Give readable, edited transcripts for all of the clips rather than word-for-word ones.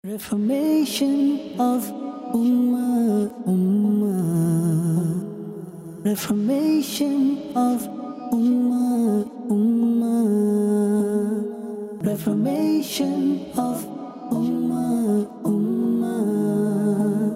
Reformation of Ummah, Ummah. Reformation of Ummah, Ummah. Reformation of Ummah, Ummah.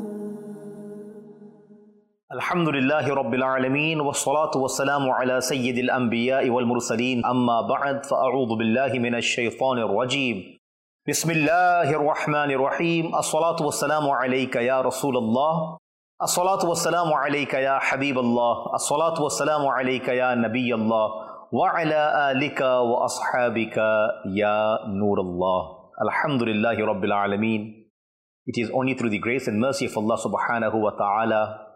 Alhamdulillahi Rabbil Alameen wa salatu wa salamu ala Sayyidil Anbiya'i wal Mursaleen amma ba'd fa'a'udhu billahi minash shaytanir rajeem. Bismillahir Rahmanir Rahim. As-salatu wa salamu alayka ya Rasulallah. As-salatu wa salamu alayka ya Habiballah. As-salatu wa salamu alayka ya Nabiyallah. Wa ala alika wa ashabika ya Nurallah. Alhamdulillahi Rabbil Alameen. It is only through the grace and mercy of Allah subhanahu wa ta'ala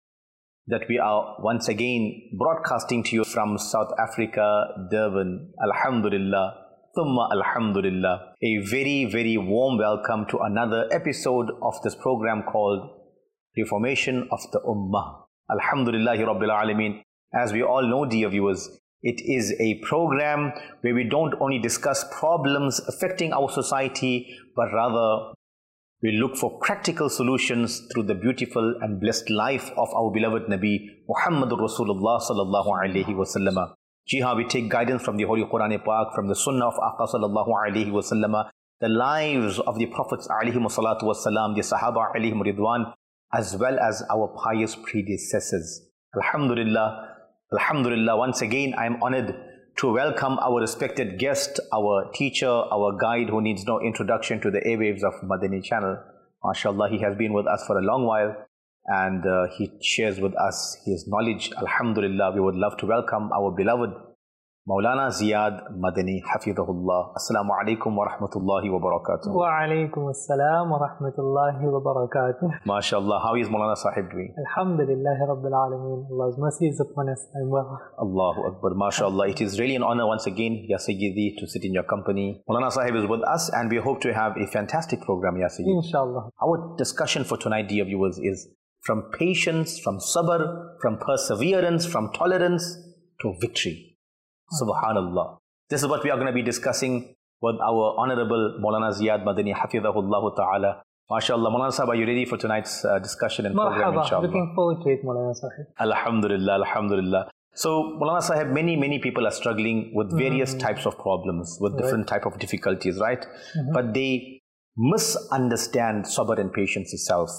that we are once again broadcasting to you from South Africa, Durban. Alhamdulillah. Thumma alhamdulillah. A very, very warm welcome to another episode of this program called Reformation of the Ummah. Alhamdulillahi Rabbil Alameen. As we all know, dear viewers, it is a program where we don't only discuss problems affecting our society, but rather we look for practical solutions through the beautiful and blessed life of our beloved Nabi Muhammadur Rasulullah sallallahu alaihi wasallam. Jiha, we take guidance from the Holy Quran Pak, from the Sunnah of Aqa sallallahu alaihi wasallam, the lives of the Prophets alaihi wassalatu wassalam, the Sahaba alaihim ridwan, as well as our pious predecessors. Alhamdulillah, Alhamdulillah. Once again, I am honored to welcome our respected guest, our teacher, our guide who needs no introduction to the airwaves of Madani channel. MashaAllah, he has been with us for a long while and he shares with us his knowledge. Alhamdulillah, we would love to welcome our beloved Maulana Ziyad Madani Hafidhahullah. Assalamu alaikum wa rahmatullahi wa barakatuh. Wa alaikum assalam wa rahmatullahi wa barakatuh. MashaAllah, how is Maulana Sahib doing? Alhamdulillahi Rabbil Alameen. Allah's mercy is upon us. I'm well. Allahu Akbar. MashaAllah. It is really an honor once again, Ya Sayyidi, to sit in your company. Maulana Sahib is with us and we hope to have a fantastic program, Ya Sayyidi. Inshallah. Our discussion for tonight, dear viewers, is from patience, from sabr, from perseverance, from tolerance to victory. Subhanallah. This is what we are going to be discussing with our Honorable Maulana Ziyad Madani Hafidhahullah Ta'ala. MashaAllah. Maulana Sahib, are you ready for tonight's discussion and program, inshallah? Looking forward to it, Maulana Sahib. Alhamdulillah, Alhamdulillah. So, Maulana Sahib, many people are struggling with various types of problems, with different type of difficulties, right? But they misunderstand sabr and patience itself.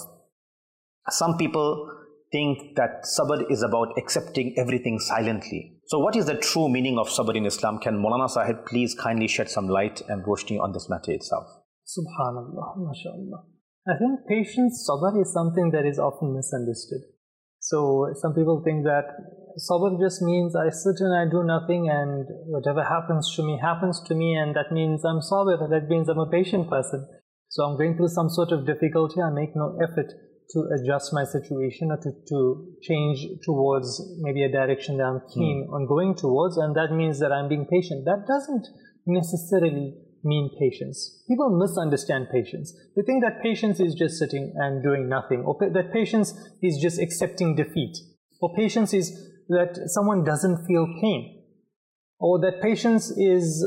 Some people think that sabr is about accepting everything silently. So what is the true meaning of sabr in Islam? Can Maulana Sahib please kindly shed some light and roshni on this matter itself? Subhanallah, mashallah. I think patience, sabr is something that is often misunderstood. So some people think that sabr just means I sit and I do nothing and whatever happens to me and that means I'm sabr, that means I'm a patient person. So I'm going through some sort of difficulty, I make no effort to adjust my situation or to change towards maybe a direction that I'm keen on going towards, and that means that I'm being patient. That doesn't necessarily mean patience. People misunderstand patience. They think that patience is just sitting and doing nothing, or that patience is just accepting defeat, or patience is that someone doesn't feel pain, or that patience is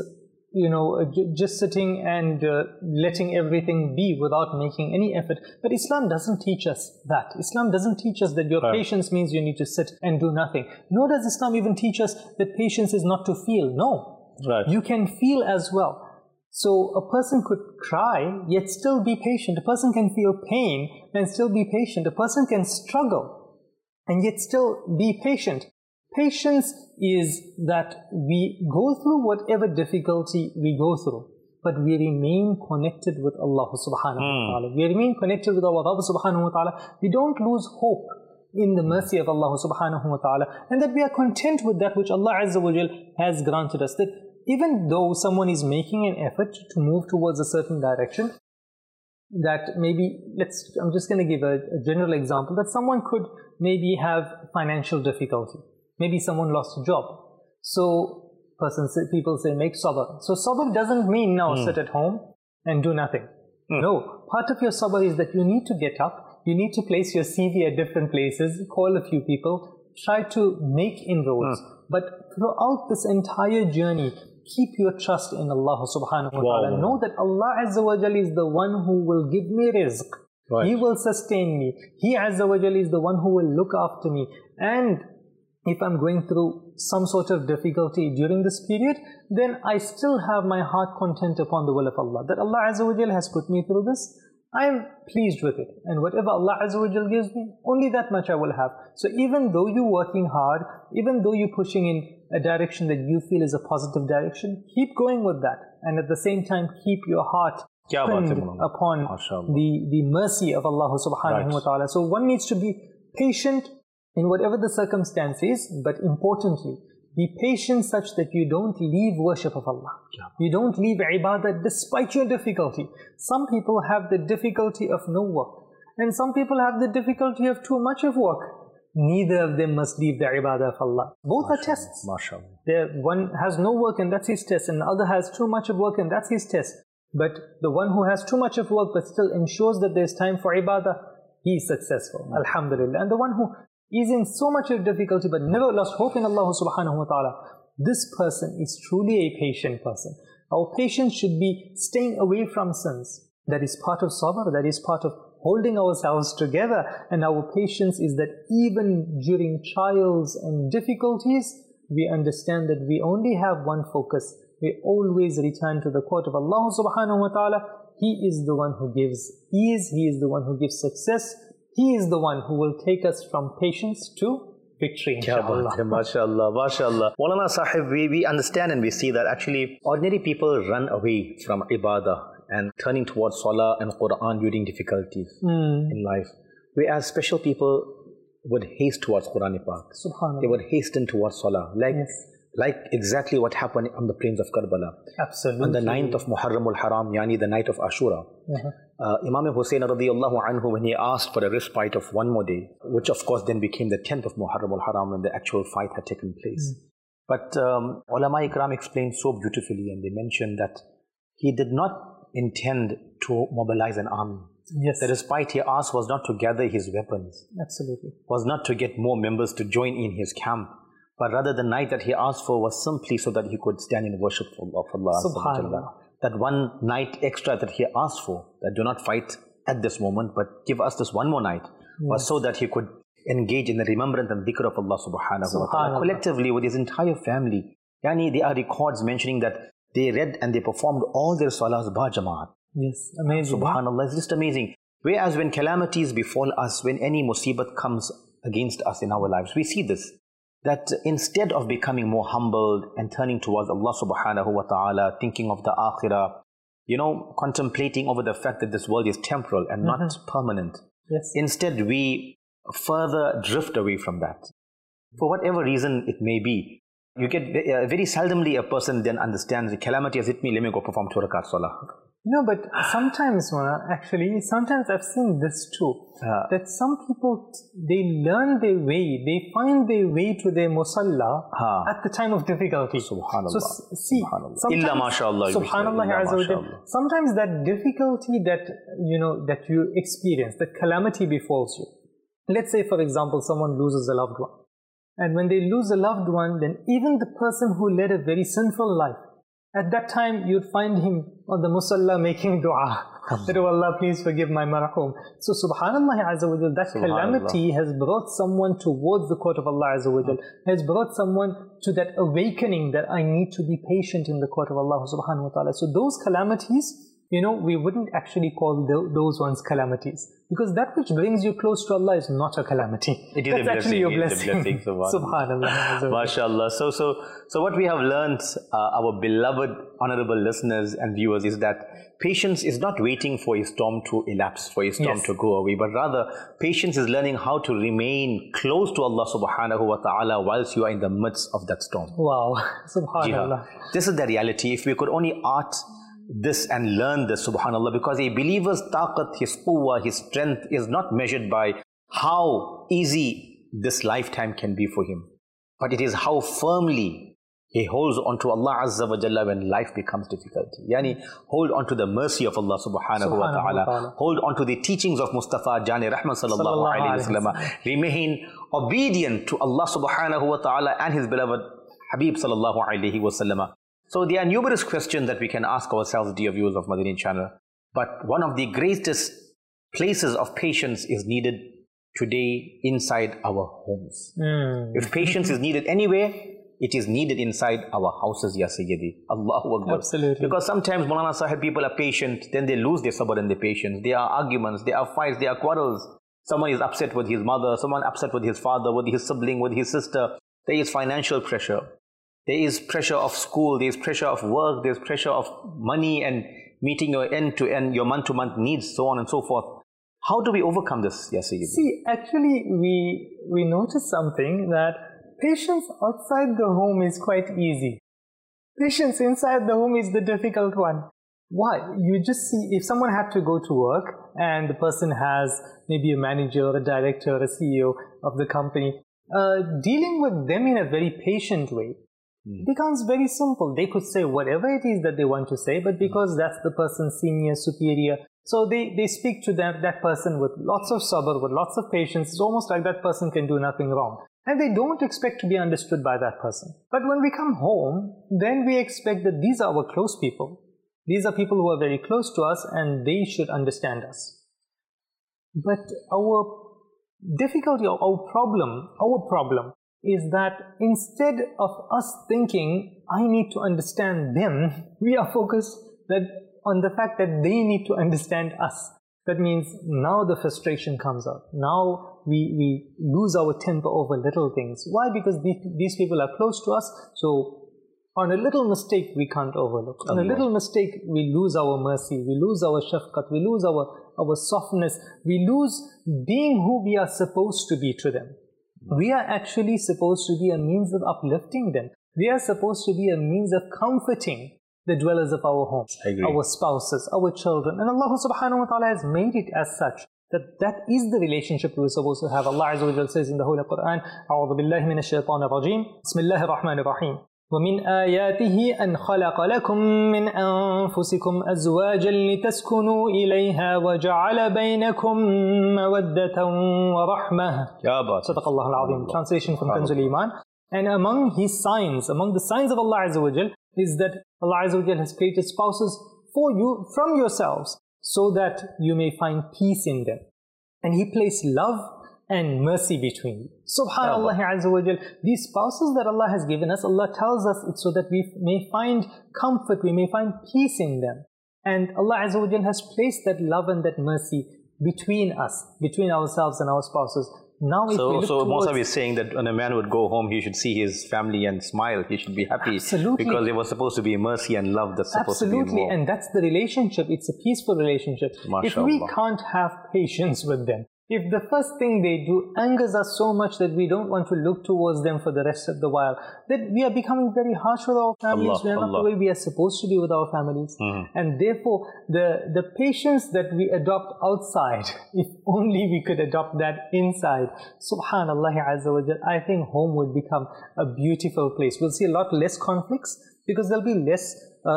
just sitting and letting everything be without making any effort. But Islam doesn't teach us that. Islam doesn't teach us that your patience means you need to sit and do nothing. Nor does Islam even teach us that patience is not to feel. No. You can feel as well. So a person could cry yet still be patient. A person can feel pain and still be patient. A person can struggle and yet still be patient. Patience is that we go through whatever difficulty we go through, but we remain connected with Allah subhanahu wa ta'ala. We remain connected with our Rabb subhanahu wa ta'ala. We don't lose hope in the mercy of Allah subhanahu wa ta'ala, and that we are content with that which Allah Azza wa Jal has granted us. That even though someone is making an effort to move towards a certain direction, that maybe, I'm just going to give a general example, that someone could maybe have financial difficulty. Maybe someone lost a job. So people say, make sabr. So sabr doesn't mean now sit at home and do nothing. No. Part of your sabr is that you need to get up, you need to place your CV at different places, call a few people, try to make inroads. But throughout this entire journey, keep your trust in Allah subhanahu wa ta'ala. Wow. Know that Allah Azza wa Jal is the one who will give me rizq. Right. He will sustain me. He Azza wa Jal is the one who will look after me. And if I'm going through some sort of difficulty during this period, then I still have my heart content upon the will of Allah. That Allah Azza wa Jal has put me through this. I am pleased with it. And whatever Allah Azza wa Jal gives me, only that much I will have. So even though you're working hard, even though you're pushing in a direction that you feel is a positive direction, keep going with that. And at the same time, keep your heart pinned upon the mercy of Allah subhanahu wa ta'ala. So one needs to be patient in whatever the circumstance is, but importantly, be patient such that you don't leave worship of Allah. You don't leave ibadah despite your difficulty. Some people have the difficulty of no work, and some people have the difficulty of too much of work. Neither of them must leave the ibadah of Allah. Both are tests. One has no work and that's his test, and the other has too much of work and that's his test. But the one who has too much of work but still ensures that there's time for ibadah, he is successful. Alhamdulillah. And the one who is in so much of difficulty but never lost hope in Allah subhanahu wa ta'ala, this person is truly a patient person. Our patience should be staying away from sins. That is part of sabr, that is part of holding ourselves together. And our patience is that even during trials and difficulties, we understand that we only have one focus. We always return to the court of Allah subhanahu wa ta'ala. He is the one who gives ease, He is the one who gives success. He is the one who will take us from patience to victory, inshaAllah. MashaAllah, MashaAllah. Maulana Sahib, we understand and we see that actually ordinary people run away from ibadah and turning towards salah and Quran during difficulties in life. Whereas special people would haste towards Quran Pak. Subhanallah. They would hasten towards salah. Like exactly what happened on the plains of Karbala. Absolutely. On the 9th of Muharram al-Haram, yani the night of Ashura. Imam Hussein radiyallahu anhu, when he asked for a respite of one more day, which of course then became the 10th of Muharram al-Haram when the actual fight had taken place. But ulama ikram explained so beautifully, and they mentioned that he did not intend to mobilize an army. Yes. The respite he asked was not to gather his weapons. Absolutely. Was not to get more members to join in his camp. But rather the night that he asked for was simply so that he could stand in worship of Allah. Subhanallah. That one night extra that he asked for, that do not fight at this moment, but give us this one more night, was so that he could engage in the remembrance and dhikr of Allah subhanahu wa ta'ala collectively with his entire family. Yani there are records mentioning that they read and they performed all their salahs ba jamaat. Yes, amazing. Subhanallah, it's just amazing. Whereas when calamities befall us, when any musibat comes against us in our lives, we see this. That instead of becoming more humbled and turning towards Allah subhanahu wa ta'ala, thinking of the akhirah, contemplating over the fact that this world is temporal and not permanent. Yes. Instead, we further drift away from that. For whatever reason it may be, you get very seldomly a person then understands the calamity has hit me, let me go perform 2 rakat salah. But sometimes, sometimes I've seen this too. That some people, they learn their way, they find their way to their musalla at the time of difficulty. Subhanallah. So see, sometimes that difficulty that, that you experience, that calamity befalls you. Let's say, for example, someone loses a loved one. And when they lose a loved one, then even the person who led a very sinful life, at that time, you'd find him on the musalla making dua. That, oh Allah, please forgive my marhum. So subhanallah azza wa jal, that calamity has brought someone towards the court of Allah azza wa jal, has brought someone to that awakening that I need to be patient in the court of Allah subhanahu wa ta'ala. So those calamities, we wouldn't actually call those ones calamities. Because that which brings you close to Allah is not a calamity. It is That's actually your blessing. Subhanallah. MashaAllah. So what we have learned, our beloved, honorable listeners and viewers, is that patience is not waiting for a storm to elapse, for a storm to go away, but rather patience is learning how to remain close to Allah subhanahu wa ta'ala whilst you are in the midst of that storm. Wow. Subhanallah. This is the reality. If we could only art this and learn this, subhanallah, because a believer's taqat, his quwwah, his strength is not measured by how easy this lifetime can be for him, but it is how firmly he holds on to Allah Azza wa Jalla when life becomes difficult. Yani, hold on to the mercy of Allah subhanahu wa ta'ala, hold on to the teachings of Mustafa Jani Rahman sallallahu alayhi wa sallam, remain obedient to Allah subhanahu wa ta'ala and his beloved Habib sallallahu alayhi wa sallam. So there are numerous questions that we can ask ourselves, dear viewers of Madani channel. But one of the greatest places of patience is needed today inside our homes. If patience is needed anywhere, it is needed inside our houses, Ya Sayyidi. Allahu Akbar. Absolutely. Because sometimes, Maulana Sahib, people are patient, then they lose their sabr and their patience. There are arguments, there are fights, there are quarrels. Someone is upset with his mother, someone upset with his father, with his sibling, with his sister. There is financial pressure. There is pressure of school, there is pressure of work, there is pressure of money and meeting your end-to-end, your month-to-month needs, so on and so forth. How do we overcome this, Ya Sayyidi? See, actually, we notice something, that patience outside the home is quite easy. Patience inside the home is the difficult one. Why? You just see, if someone had to go to work and the person has maybe a manager, a director, a CEO of the company, dealing with them in a very patient way becomes very simple. They could say whatever it is that they want to say, but because that's the person's senior, superior, so they speak to that person with lots of sabr, with lots of patience. It's almost like that person can do nothing wrong. And they don't expect to be understood by that person. But when we come home, then we expect that these are our close people. These are people who are very close to us and they should understand us. But our difficulty, our problem is that instead of us thinking, I need to understand them, we are focused on the fact that they need to understand us. That means now the frustration comes out. Now we lose our temper over little things. Why? Because these people are close to us, so on a little mistake we can't overlook. On a little mistake we lose our mercy, we lose our shafqat, we lose our softness, we lose being who we are supposed to be to them. We are actually supposed to be a means of uplifting them. We are supposed to be a means of comforting the dwellers of our homes, our spouses, our children. And Allah subhanahu wa ta'ala has made it as such, that is the relationship we're supposed to have. Allah Azza wa Jalla says in the Holy Quran, أعوذ بالله من الشيطان الرجيم بسم الله الرحمن الرحيم ومن آياته أن خلق لكم من أنفسكم أزواجا لتسكنوا إليها وجعل بينكم مودة ورحمة. صدق الله العظيم. Translation from Kanzul Iman. And among his signs, among the signs of Allah Azza wa Jalla, is that Allah Azza wa Jalla has created spouses for you from yourselves so that you may find peace in them. And He placed love and mercy between you. Subhanallah Azza wa Jal. These spouses that Allah has given us, Allah tells us it's so that we may find comfort, we may find peace in them. And Allah Azza wa Jal has placed that love and that mercy between us, between ourselves and our spouses. Now, so Musa is saying that when a man would go home, he should see his family and smile. He should be happy. Absolutely. Because there was supposed to be mercy and love that's supposed to be involved. Absolutely, and that's the relationship. It's a peaceful relationship. If we can't have patience with them, if the first thing they do angers us so much that we don't want to look towards them for the rest of the while, that we are becoming very harsh with our families. We are not the way we are supposed to be with our families. And therefore, the patience that we adopt outside, if only we could adopt that inside, Subhanallah Azza wa Jal, I think home would become a beautiful place. We'll see a lot less conflicts because there'll be less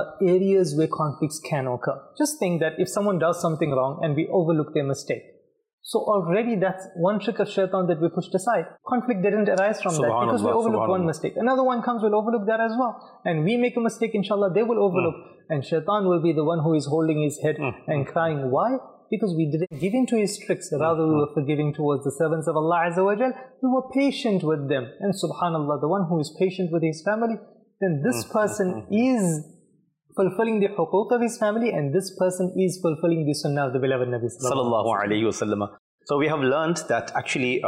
areas where conflicts can occur. Just think that if someone does something wrong and we overlook their mistake, so already that's one trick of shaitan that we pushed aside. Conflict didn't arise from that because we overlooked one mistake. Another one comes, we'll overlook that as well. And we make a mistake, inshallah, they will overlook. And shaitan will be the one who is holding his head and crying. Why? Because we didn't give in to his tricks. Rather, we were forgiving towards the servants of Allah Azza wa Jal. We were patient with them. And subhanallah, the one who is patient with his family, then this person is fulfilling the huquq of his family, and this person is fulfilling the sunnah of the beloved Nabi Sallallahu Alaihi Wasallam. So we have learned that actually,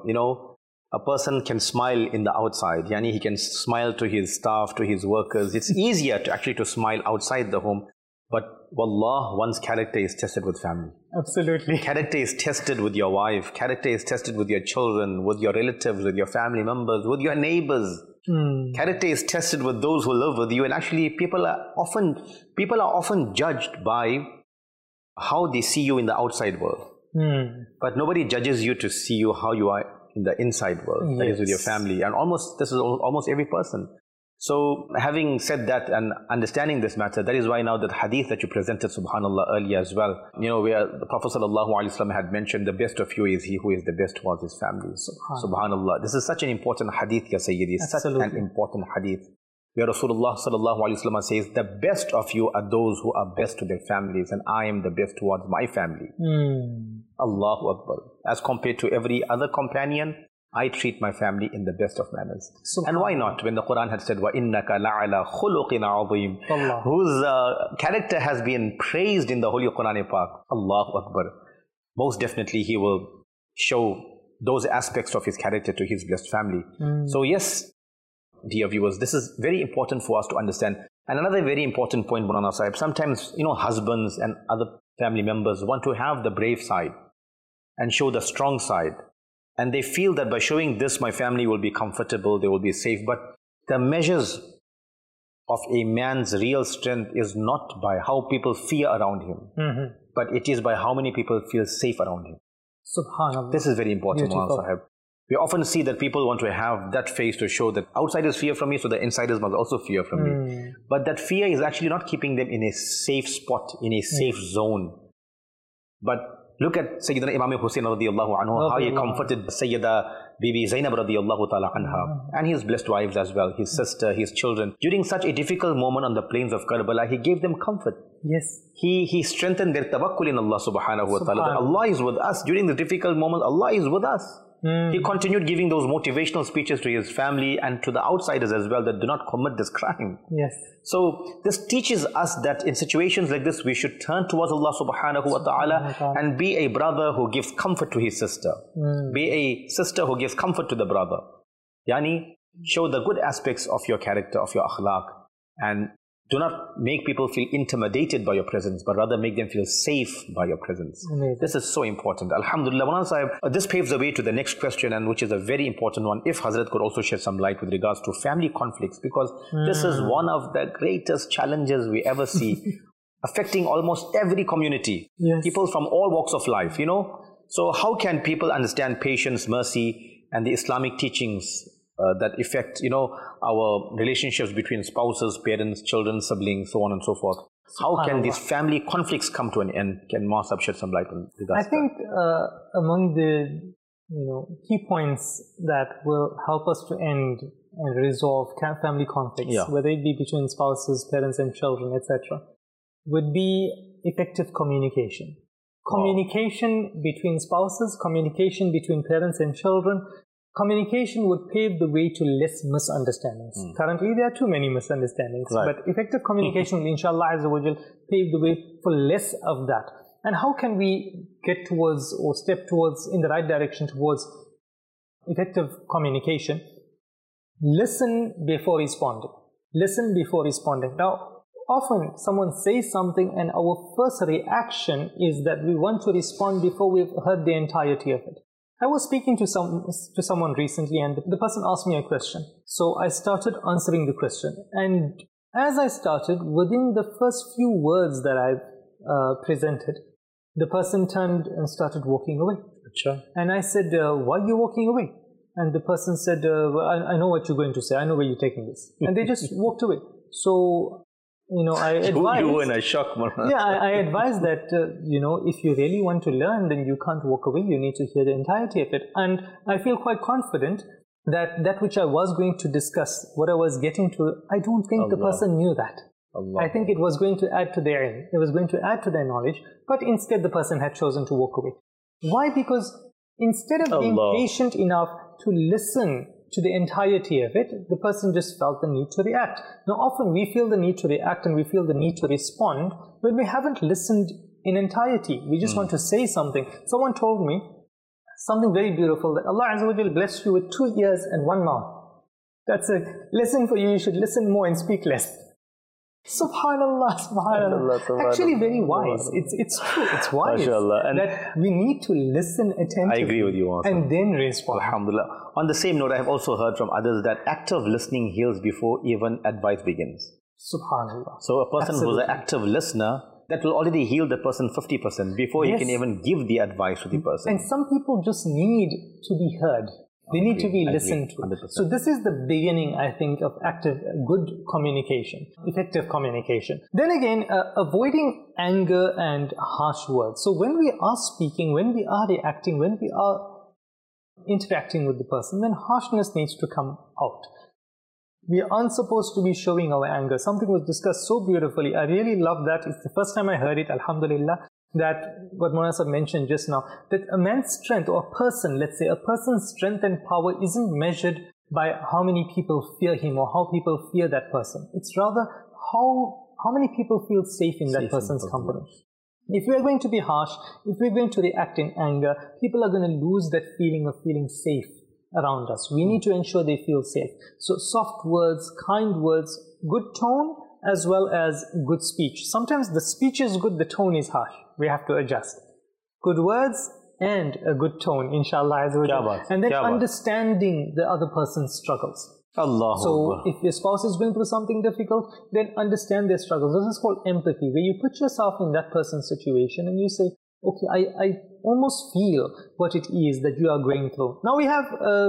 a person can smile in the outside. Yani he can smile to his staff, to his workers. It's easier to smile outside the home. But wallah, one's character is tested with family. Absolutely. Character is tested with your wife. Character is tested with your children, with your relatives, with your family members, with your neighbors. Character is tested with those who live with you, and actually people are often judged by how they see you in the outside world. But nobody judges you to see you how you are in the inside world, that is with your family, and this is almost every person. So having said that and understanding this matter, that is why now the hadith that you presented, subhanallah, earlier as well, where the Prophet ﷺ had mentioned the best of you is he who is the best towards his family. Subhanallah. This is such an important hadith, Ya Sayyidi. Such an important hadith. where Rasulullah sallallahu alaihi wasallam says, the best of you are those who are best to their families, and I am the best towards my family. Allahu Akbar. As compared to every other companion, I treat my family in the best of manners. And why not? When the Quran had said, وَإِنَّكَ لَعَلَى خُلُقٍ عَظِيمٍ, whose character has been praised in the Holy Quran-e-Pak. Allahu Akbar. Most definitely He will show those aspects of His character to His blessed family. So yes, dear viewers, this is very important for us to understand. And another very important point, Maulana Sahib, sometimes, husbands and other family members want to have the brave side and show the strong side. And they feel that by showing this, my family will be comfortable, they will be safe. But the measures of a man's real strength is not by how people fear around him, but it is by how many people feel safe around him. Subhanallah. This is very important, Maulana Sahib. We often see that people want to have that face to show that outsiders fear from me, so the insiders must also fear from me. But that fear is actually not keeping them in a safe spot, in a safe zone. But look at Sayyidina Imam Hussain radiallahu anhu, how he comforted Sayyida Bibi Zainab radiallahu ta'ala anha, and his blessed wives as well, his sister, his children. During such a difficult moment on the plains of Karbala, he gave them comfort. Yes. He strengthened their tawakkul in Allah subhanahu wa ta'ala. Allah is with us. During the difficult moment, Allah is with us. He continued giving those motivational speeches to his family and to the outsiders as well that do not commit this crime. Yes. So this teaches us that in situations like this, we should turn towards Allah subhanahu wa ta'ala and be a brother who gives comfort to his sister. Be a sister who gives comfort to the brother. Yani, show the good aspects of your character, of your akhlaq, and do not make people feel intimidated by your presence, but rather make them feel safe by your presence. This is so important. Alhamdulillah. Maulana Sahib, this paves the way to the next question, and which is a very important one. If Hazrat could also shed some light with regards to family conflicts, because this is one of the greatest challenges we ever see, affecting almost every community. Yes. People from all walks of life, So how can people understand patience, mercy, and the Islamic teachings that affect, our relationships between spouses, parents, children, siblings, so on and so forth? How can these family conflicts come to an end? Can Maasab shed some light on this? I think among the key points that will help us to end and resolve family conflicts, whether it be between spouses, parents and children, etc., would be effective communication. Communication between spouses, communication between parents and children. Communication would pave the way to less misunderstandings. Currently, there are too many misunderstandings, but effective communication will, inshallah, Azza wa Jal, pave the way for less of that. And how can we get towards or step towards in the right direction towards effective communication? Listen before responding. Listen before responding. Now, often someone says something and our first reaction is that we want to respond before we've heard the entirety of it. I was speaking to someone recently, and the person asked me a question. So I started answering the question. And as I started, within the first few words that I presented, the person turned and started walking away. Sure. And I said, why are you walking away? And the person said, I know what you're going to say. I know where you're taking this. And they just walked away. So, I advise... You were in a shock, Maulana. Yeah, I advise that, if you really want to learn, then you can't walk away. You need to hear the entirety of it. And I feel quite confident that which I was going to discuss, what I was getting to, I don't think the person knew that. I think it was going to add to their ilm. It was going to add to their knowledge. But instead, the person had chosen to walk away. Why? Because instead of being patient enough to listen to the entirety of it, the person just felt the need to react. Now, often we feel the need to react and we feel the need to respond when we haven't listened in entirety. We just want to say something. Someone told me something very beautiful, that Allah Azza wa Jal blessed you with 2 ears and 1 mouth. That's a lesson for you. You should listen more and speak less. Subhanallah, subhanallah. Actually very wise. It's true, it's wise. And that we need to listen attentively. I agree with you, and then respond. Alhamdulillah. On the same note, I have also heard from others that active listening heals before even advice begins. Subhanallah. So a person who's an active listener, that will already heal the person 50% before he can even give the advice to the person. And some people just need to be heard. They need to be listened to. 100%. So this is the beginning, I think, of active, good communication, effective communication. Then again, avoiding anger and harsh words. So when we are speaking, when we are reacting, when we are interacting with the person, then harshness needs to come out. We aren't supposed to be showing our anger. Something was discussed so beautifully. I really love that. It's the first time I heard it, alhamdulillah, that what Mona Sahib mentioned just now, that a man's strength, or a person, let's say, a person's strength and power isn't measured by how many people fear him or how people fear that person. It's rather how many people feel safe in that person's company. If we are going to be harsh, if we're going to react in anger, people are going to lose that feeling of feeling safe around us. We need to ensure they feel safe. So soft words, kind words, good tone, as well as good speech. Sometimes the speech is good, the tone is harsh. We have to adjust. Good words and a good tone, inshallah. And then understanding the other person's struggles. So if your spouse is going through something difficult, then understand their struggles. This is called empathy, where you put yourself in that person's situation and you say, okay, I almost feel what it is that you are going through. Now we have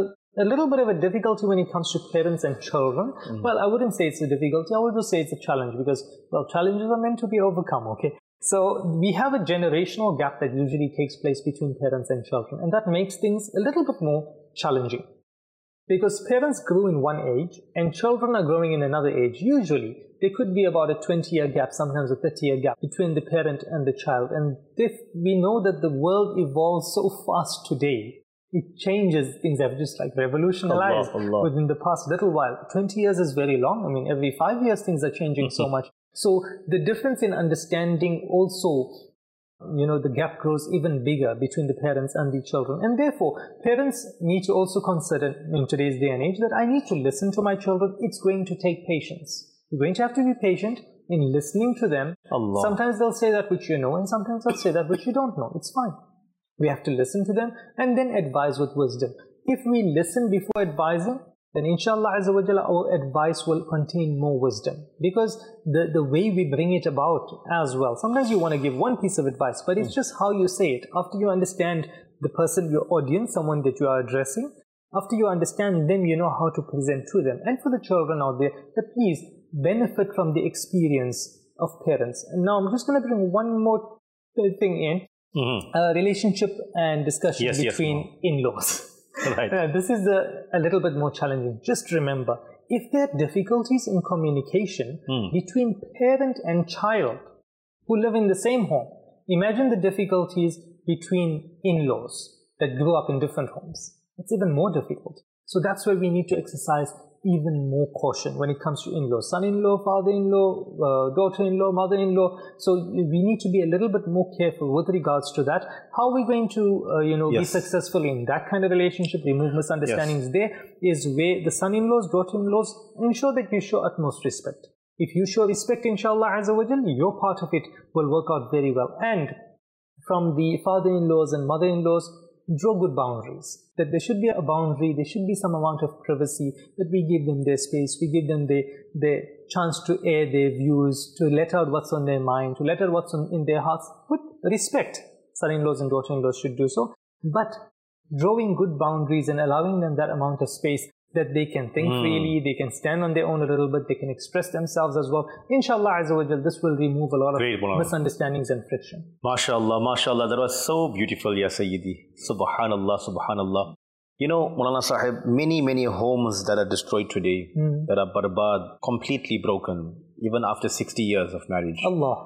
a little bit of a difficulty when it comes to parents and children. Well, I wouldn't say it's a difficulty, I would just say it's a challenge, because, well, challenges are meant to be overcome, okay? So we have a generational gap that usually takes place between parents and children, and that makes things a little bit more challenging. Because parents grew in one age and children are growing in another age. Usually, there could be about a 20-year gap, sometimes a 30-year gap between the parent and the child. And if we know that the world evolves so fast today, it changes. Things have just like revolutionized within the past little while. 20 years is very long. I mean, every 5 years things are changing so much. So the difference in understanding also, the gap grows even bigger between the parents and the children. And therefore, parents need to also consider in today's day and age that I need to listen to my children. It's going to take patience. You're going to have to be patient in listening to them. Sometimes they'll say that which you know, and sometimes they'll say that which you don't know. It's fine. We have to listen to them and then advise with wisdom. If we listen before advising, then inshallah azza wa jalla, our advice will contain more wisdom, because the way we bring it about as well. Sometimes you want to give one piece of advice, but it's just how you say it. After you understand the person, your audience, someone that you are addressing, after you understand them, you know how to present to them. And for the children out there, that please benefit from the experience of parents. And now I'm just going to bring one more thing in, relationship and discussion between in-laws. Right. This is a little bit more challenging. Just remember, if there are difficulties in communication between parent and child who live in the same home, imagine the difficulties between in-laws that grew up in different homes. It's even more difficult. So that's where we need to exercise even more caution when it comes to in-laws. Son-in-law, father-in-law, daughter-in-law, mother-in-law. So we need to be a little bit more careful with regards to that. How are we going to, be successful in that kind of relationship, remove misunderstandings there, is where the son-in-laws, daughter-in-laws, ensure that you show utmost respect. If you show respect, inshallah azza wa jal, your part of it will work out very well. And from the father-in-laws and mother-in-laws, draw good boundaries. That there should be a boundary, there should be some amount of privacy, that we give them their space, we give them their chance to air their views, to let out what's on their mind, to let out what's in their hearts, with respect. Son-in-laws and daughter-in-laws should do so. But drawing good boundaries and allowing them that amount of space that they can think freely, they can stand on their own a little bit, they can express themselves as well. Inshallah azza wa jal, this will remove a lot of misunderstandings and friction. MashaAllah, MashaAllah, that was so beautiful, Ya Sayyidi. Subhanallah, Subhanallah. Maulana Sahib, many homes that are destroyed today, that are barbad, completely broken, even after 60 years of marriage.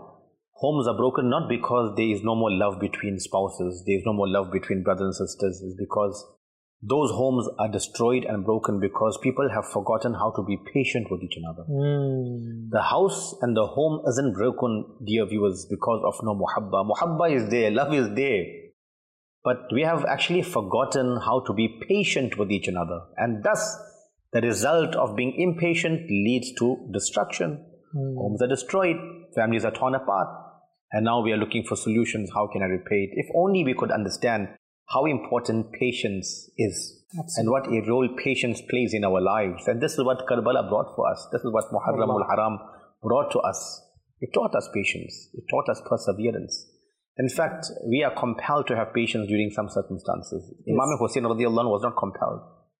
Homes are broken not because there is no more love between spouses, there is no more love between brothers and sisters, it's because those homes are destroyed and broken because people have forgotten how to be patient with each another. The house and the home isn't broken, dear viewers, because of no muhabba. Muhabba is there, love is there. But we have actually forgotten how to be patient with each another. And thus, the result of being impatient leads to destruction. Homes are destroyed, families are torn apart. And now we are looking for solutions. How can I repay it? If only we could understand how important patience is. And what a role patience plays in our lives. And this is what Karbala brought for us. This is what Muharram al-Haram brought to us. It taught us patience. It taught us perseverance. In fact, we are compelled to have patience during some circumstances. Imam Hussein radiallahu anhu was not compelled.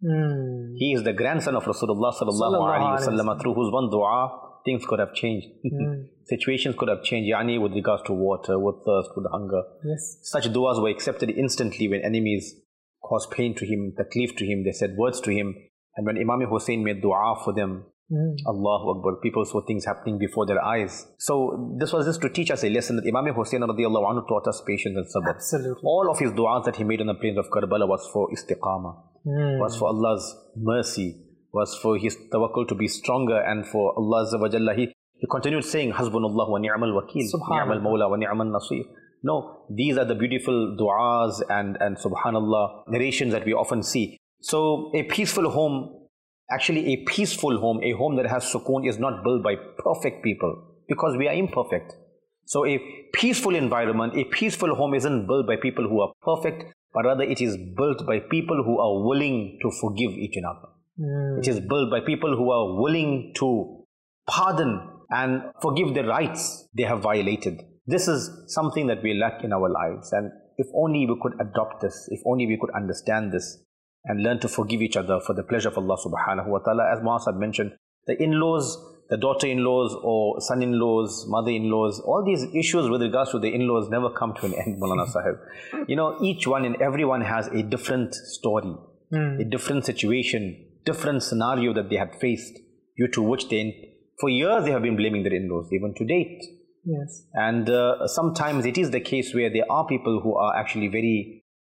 He is the grandson of Rasulullah sallallahu alaihi wasallam, through whose one dua things could have changed. Situations could have changed, with regards to water, with thirst, with hunger. Such duas were accepted instantly when enemies caused pain to him, taklif to him, they said words to him. And when Imam Hussein made dua for them, Allahu Akbar. People saw things happening before their eyes. So this was just to teach us a lesson that Imam Hussein radiallahu anhu taught us patience and sabr. Absolutely. All of his du'as that he made on the plains of Karbala was for istiqamah, was for Allah's mercy, was for his tawakkul to be stronger, and for Allah Azza wa Jalla. He continued saying, Hasbunallah wa ni'mal wakil, ni'mal mawla wa ni'mal nasir. No, these are the beautiful du'as and subhanallah narrations that we often see. So a peaceful home, actually a peaceful home, a home that has sukoon, is not built by perfect people, because we are imperfect. So a peaceful environment, a peaceful home isn't built by people who are perfect, but rather it is built by people who are willing to forgive each other. It is built by people who are willing to pardon and forgive the rights they have violated. This is something that we lack in our lives, and if only we could adopt this, if only we could understand this and learn to forgive each other for the pleasure of Allah subhanahu wa ta'ala. As Muaz had mentioned, the in-laws, the daughter-in-laws or son-in-laws, mother-in-laws, all these issues with regards to the in-laws never come to an end, Maulana Sahib. You know, each one and everyone has a different story, a different situation, different scenario that they had faced, due to which for years they have been blaming their in-laws, even to date. Yes. And sometimes it is the case where there are people who are actually very,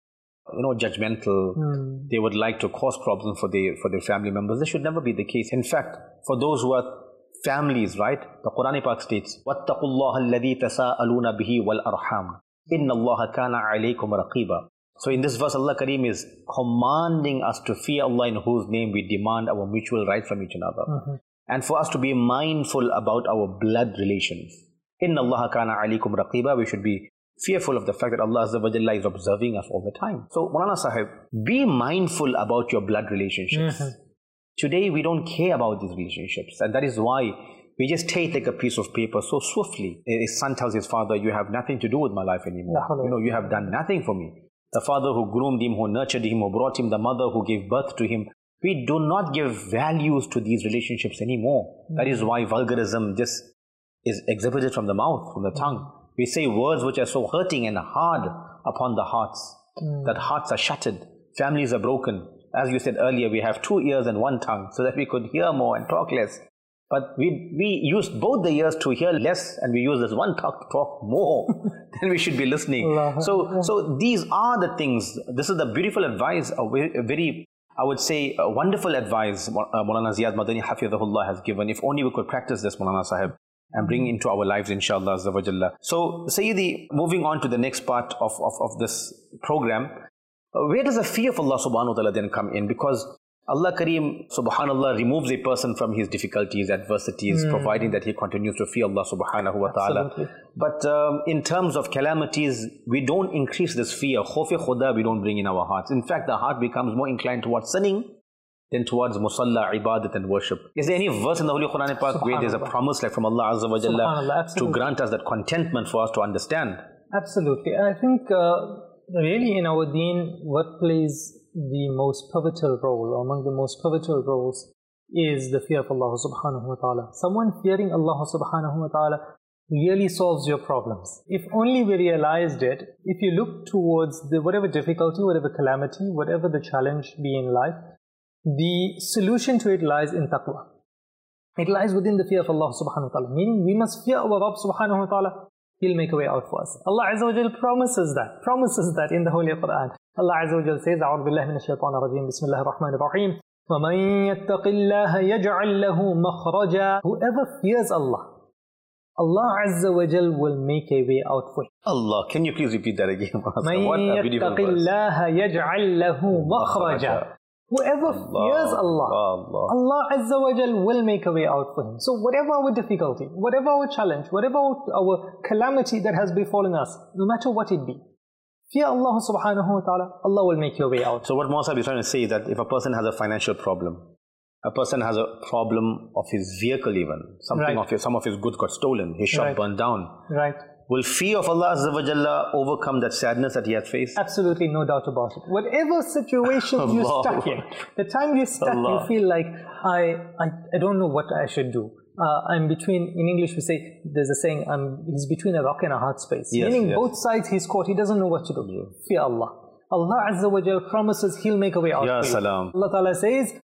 judgmental. They would like to cause problems for their family members. This should never be the case. In fact, for those who are families, right? The Quran Pak states, وَاتَّقُوا اللَّهَ الَّذِي تَسَاءَلُونَ بِهِ وَالْأَرْحَامِ إِنَّ اللَّهَ كَانَ عَلَيْكُمْ رَقِيبًا. So in this verse, Allah Kareem is commanding us to fear Allah, in whose name we demand our mutual rights from each other. And for us to be mindful about our blood relations. Inna Allah kana alikum raqiba. We should be fearful of the fact that Allah Azza wa Jalla is observing us all the time. So Maulana Sahib, be mindful about your blood relationships. Today we don't care about these relationships, and that is why we just take like a piece of paper so swiftly. A son tells his father, you have nothing to do with my life anymore. You have done nothing for me. The father who groomed him, who nurtured him, who brought him, the mother who gave birth to him. We do not give values to these relationships anymore. That is why vulgarism just is exhibited from the mouth, from the tongue. We say words which are so hurting and hard upon the hearts, that hearts are shattered, families are broken. As you said earlier, we have 2 ears and 1 tongue, so that we could hear more and talk less. But we use both the ears to hear less, and we use this one tongue to talk more than we should be listening. So these are the things. This is the beautiful advice, a very, I would say, a wonderful advice Maulana Ziyad Madani Hafidhahullah has given. If only we could practice this, Maulana Sahib, and bring into our lives, inshallah Azza wa Jalla. So Sayyidi, moving on to the next part of this program, where does the fear of Allah subhanahu wa ta'ala then come in? Because Allah Kareem, subhanallah, removes a person from his difficulties, adversities, providing that he continues to fear Allah subhanahu wa ta'ala. But in terms of calamities, we don't increase this fear. Khawf-e khuda we don't bring in our hearts. In fact, the heart becomes more inclined towards sinning than towards musalla, ibadat and worship. Is there any verse in the Holy Quran Pak where there's a promise like from Allah Azza wa Jalla to grant us that contentment for us to understand? Absolutely. I think really in our deen, what plays the most pivotal role, or among the most pivotal roles, is the fear of Allah subhanahu wa ta'ala. Someone fearing Allah subhanahu wa ta'ala really solves your problems. If only we realized it, if you look towards whatever difficulty, whatever calamity, whatever the challenge be in life, the solution to it lies in taqwa. It lies within the fear of Allah subhanahu wa ta'ala. Meaning we must fear our Rabb subhanahu wa ta'ala. He'll make a way out for us. Allah Azza wa Jal promises that in the Holy Quran. Allah Azza wa Jal says, A'udhu billahi minash shaitanir rajeem, Bismillahir Rahmanir Rahim. وَمَن يَتَّقِ اللَّهَ يَجْعَلْ لَهُ مَخْرَجًا. Whoever fears Allah, Allah Azza wa Jal will make a way out for him. Allah, can you please repeat that again? مَن يَتَّقِ اللَّهَ يَجْعَلْ لَهُ مَخْرَجًا. Whoever fears Allah, Allah Azza wa Jal will make a way out for him. So whatever our difficulty, whatever our challenge, whatever our calamity that has befallen us, no matter what it be, fear Allah subhanahu wa ta'ala, Allah will make your way out. So what Musa is trying to say is that if a person has a financial problem, a person has a problem of his vehicle even, some of his goods got stolen, his shop burned down. Will fear of Allah Azza wa Jalla overcome that sadness that he has faced? Absolutely, no doubt about it. Whatever situation you're stuck in, the time you're stuck, you feel like, I don't know what I should do. I'm between, in English we say, there's a saying, he's between a rock and a hard space. Meaning both sides he's caught, he doesn't know what to do. Fear Allah. Allah Azza wa Jalla promises He'll make a way out for you. Allah Ta'ala says,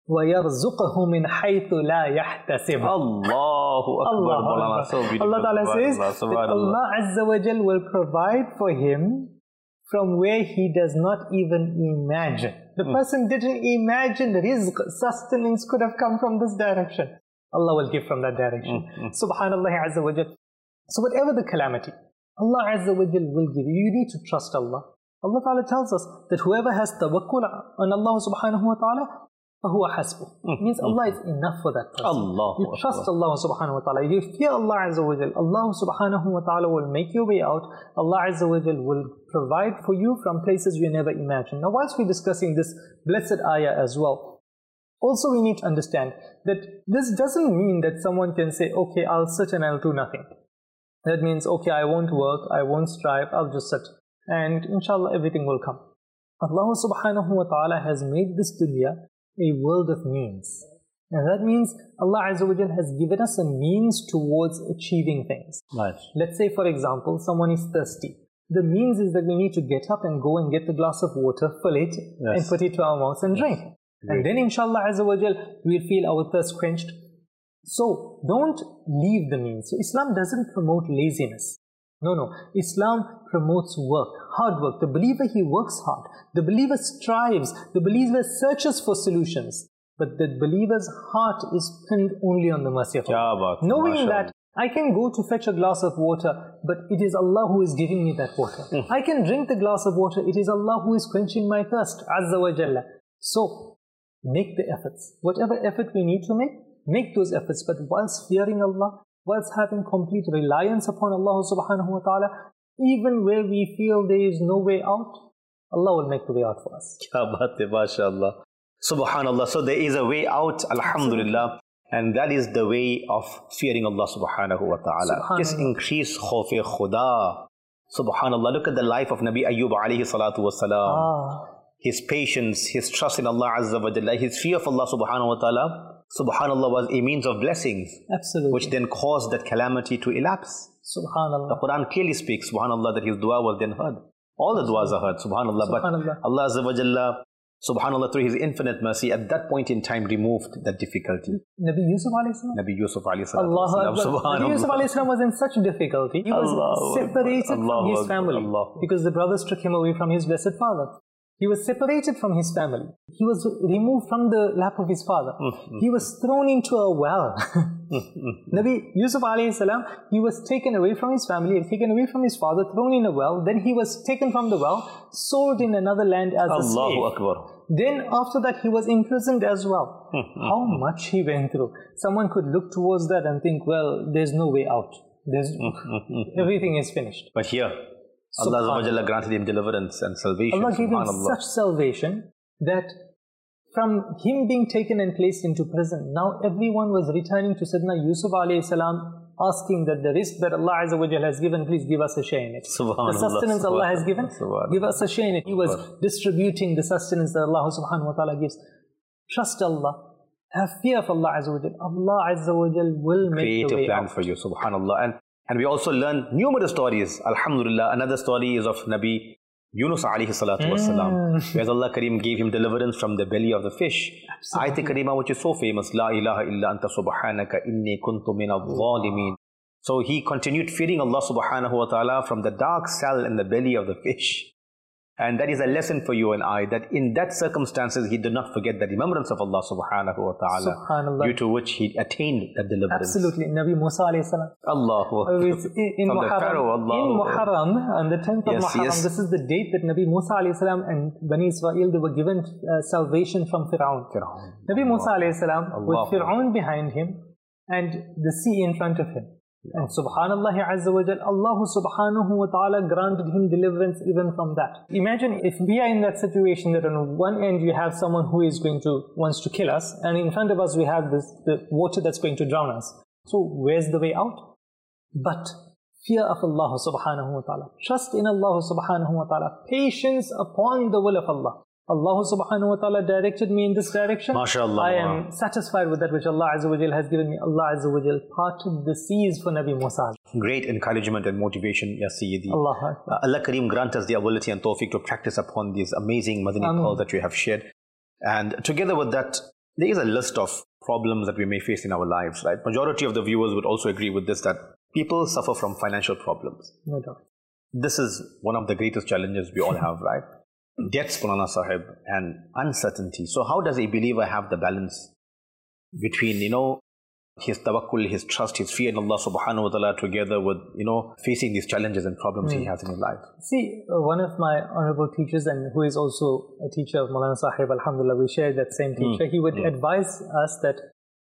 وَيَرْزُقَهُ مِنْ حَيْثُ لَا يَحْتَسِبُ. Allahu Akbar. Allah, So beautiful. Allah Ta'ala says that Allah Azza wa Jal will provide for him from where he does not even imagine. The person didn't imagine rizq, sustenance could have come from this direction. Allah will give from that direction. Subhanallah Azza wa Jal. So whatever the calamity, Allah Azza wa Jal will give you. You need to trust Allah. Allah Ta'ala tells us that whoever has tawakkul on Allah Subhanahu wa Ta'ala, فَهُوَ حَسْبُهُ. It means Allah is enough for that person. You trust Allah Subhanahu wa Ta'ala. You fear Allah Azza wa Jal. Allah Subhanahu wa Ta'ala will make your way out. Allah Azza wa Jal will provide for you from places you never imagined. Now whilst we're discussing this blessed ayah as well, also we need to understand that this doesn't mean that someone can say, okay, I'll sit and I'll do nothing. That means, okay, I won't work, I won't strive, I'll just sit. And inshallah everything will come. Allah Subhanahu wa Ta'ala has made this dunya a world of means. And that means Allah Azza wa Jal has given us a means towards achieving things. Right. Let's say for example, someone is thirsty. The means is that we need to get up and go and get the glass of water, fill it, and put it to our mouth and drink. And then inshallah Azza wa Jal, we'll feel our thirst quenched. So don't leave the means. So Islam doesn't promote laziness. No. Islam promotes work, hard work. The believer, he works hard. The believer strives. The believer searches for solutions. But the believer's heart is pinned only on the mercy of Allah. Knowing that I can go to fetch a glass of water, but it is Allah who is giving me that water. I can drink the glass of water. It is Allah who is quenching my thirst. Azza wa Jalla. So make the efforts. Whatever effort we need to make those efforts. But whilst fearing Allah, whilst having complete reliance upon Allah Subhanahu wa Ta'ala, even where we feel there is no way out, Allah will make the way out for us. MashaAllah. Subhanallah. So there is a way out, alhamdulillah, and that is the way of fearing Allah Subhanahu wa Ta'ala. Just increase khawf-e khuda. Subhanallah. Look at the life of Nabi Ayyub alayhi salatu wasalam. His patience, his trust in Allah Azza wa Jalla, his fear of Allah Subhanahu wa Ta'ala, Subhanallah, was a means of blessings. Absolutely. Which then caused that calamity to elapse. Subhanallah. The Quran clearly speaks, Subhanallah, that his dua was then heard. All the duas are heard, Subhanallah. But Allah Azza wa Jalla, Subhanallah, through His infinite mercy, at that point in time removed that difficulty. Nabi Yusuf alayhi salam? Nabi Yusuf alayhi salam. Nabi Yusuf alayhi salam was in such difficulty. He was separated from his family because the brothers took him away from his blessed father. He was separated from his family. He was removed from the lap of his father. He was thrown into a well. Nabi Yusuf alayhi salam, he was taken away from his family, taken away from his father, thrown in a well. Then he was taken from the well, sold in another land as a slave. Allahu Akbar. Then after that he was imprisoned as well. How much he went through. Someone could look towards that and think, well, there's no way out. Everything is finished. But here, Allah Azza wa Jalla granted him deliverance and salvation. Allah gave him such salvation that from him being taken and placed into prison, now everyone was returning to Sayyidina Yusuf alayhi salam, asking that the risk that Allah Azza wa Jalla has given, please give us a share in it. The sustenance Allah has given, give us a share in it. He was distributing the sustenance that Allah Subhanahu wa Ta'ala gives. Trust Allah. Have fear of Allah Azza wa Jalla. Allah Azza wa Jalla will make the way out. Create a plan for you, Subhanallah. And we also learn numerous stories. Alhamdulillah, another story is of Nabi Yunus alayhi salatu wasalam, where Allah Kareem gave him deliverance from the belly of the fish. Ayat Kareema, which is so famous, La ilaha illa anta subhanaka inni kuntu min al-zalimin. So he continued feeding Allah subhanahu wa ta'ala from the dark cell in the belly of the fish. And that is a lesson for you and I, that in that circumstances, he did not forget the remembrance of Allah subhanahu wa ta'ala, due to which he attained that deliverance. Absolutely. Nabi Musa alayhi salam. Allahu in Muharram, on the 10th of Muharram, this is the date that Nabi Musa alayhi salam and Bani Israel, they were given salvation from Fir'aun. Nabi Musa alayhi salam, with Fir'aun behind him and the sea in front of him. And Subhanallah Azza wa Jal, Allah Subhanahu wa Ta'ala granted him deliverance even from that. Imagine if we are in that situation that on one end you have someone who is wants to kill us, and in front of us we have the water that's going to drown us. So where's the way out? But fear of Allah Subhanahu wa Ta'ala, trust in Allah Subhanahu wa Ta'ala, patience upon the will of Allah. Allah Subhanahu wa Ta'ala directed me in this direction. MashaAllah. I am satisfied with that which Allah Azza wa Jal has given me. Allah Azza wa Jal parted the seas for Nabi Musa. Great encouragement and motivation, Ya Sayyidi. Allah Kareem grant us the ability and tawfiq to practice upon these amazing Madani calls that you have shared. And together with that, there is a list of problems that we may face in our lives, right? Majority of the viewers would also agree with this, that people suffer from financial problems. No doubt. This is one of the greatest challenges we all have, right? Debts, Maulana Sahib, and uncertainty. So how does a believer have the balance between, his tawakkul, his trust, his fear in Allah subhanahu wa ta'ala, together with, facing these challenges and problems he has in his life? See, one of my honorable teachers, and who is also a teacher of Maulana Sahib, alhamdulillah, we share that same teacher, he would advise us that